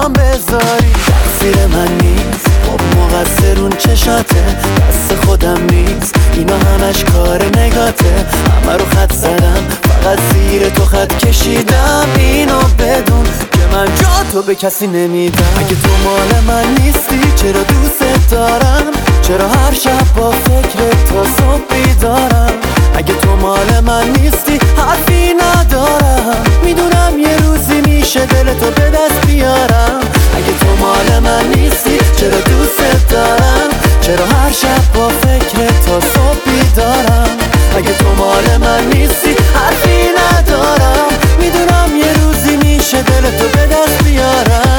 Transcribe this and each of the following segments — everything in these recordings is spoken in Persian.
کنارم بذاری. تقصیر من نیست، خب مقصر اون چشاته، دست خودم نیست، اینا همش کار نگاته. همه رو خط زدم، فقط زیر تو خط کشیدم. اینو بدون که من جا تو به کسی نمیدم. اگه تو مال من نیستی چرا دوست دارم؟ چرا هر شب با فکر تا صبح بیدارم؟ اگه تو مال من نیستی حرفی ندارم. میدونم یه روزی میشه دلتو به دست بیارم. اگه تو مال من نیستی چرا دوست دارم؟ چرا هر شب با فکر تا صبح بیدارم؟ اگه تو مال من نیستی حرفی ندارم. میدونم یه روزی میشه دلتو به دست بیارم.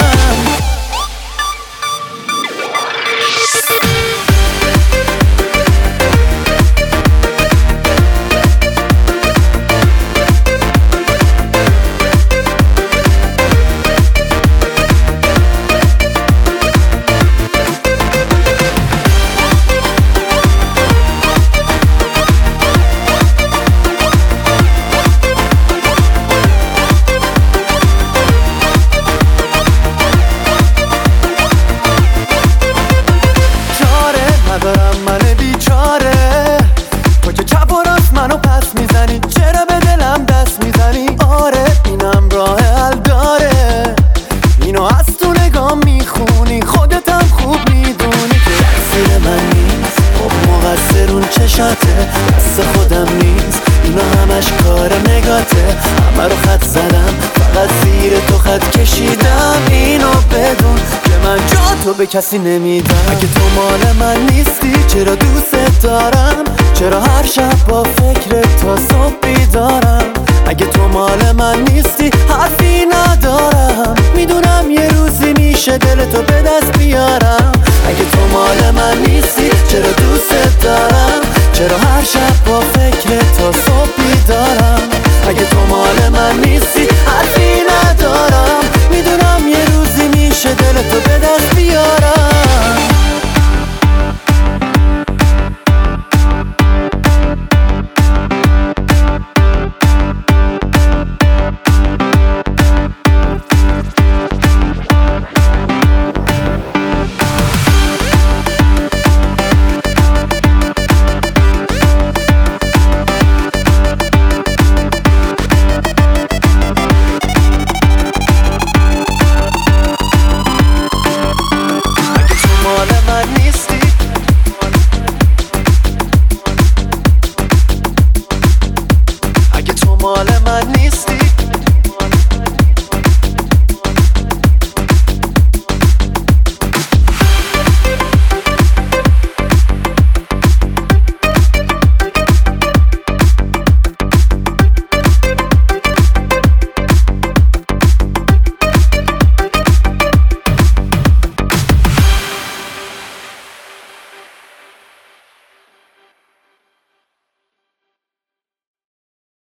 ندارم من بیچاره، تو که چپ و راست منو پس میزنی، چرا به دلم دست میزنی؟ آره اینم راه حل داره، اینو از تو نگاه میخونی، خودتم خوب میدونی که تقصیر من نیست، خب مقصر اون چشاته، دست خودم نیست، اینا همش کار نگاته. همه رو خط زدم، فقط زیر تو خط کشیدم. اینو بدون که من جا تو به کسی نمیدم. اگه تو مال من نیستی چرا دوست دارم؟ چرا هر شب با فکر تا صبح بیدارم؟ اگه تو مال من نیستی حرفی ندارم. میدونم یه روزی میشه دلتو به دست بیارم. اگه تو مال من نیستی چرا دوست دارم؟ چرا هر شب با فکر تا صبح بیدارم؟ اگه تو مال من نیستی حرفی